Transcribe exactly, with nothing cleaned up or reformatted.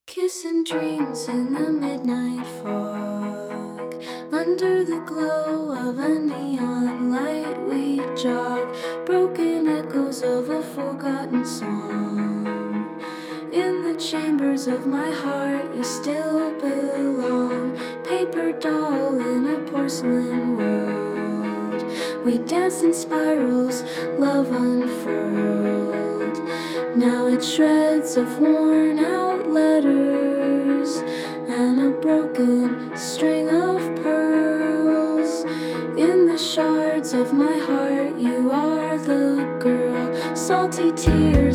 Kissing dreams in the midnight fog. Under the glow of a neon light we jog, broken echoes of a forgotten song. In the chambers of my heart you still belong, paper doll in a porcelain world. We dance in spirals, love unfurled. Now it's shreds of worn out letters and a broken string of pearls. In the shards of my heart you are the girl, salty tears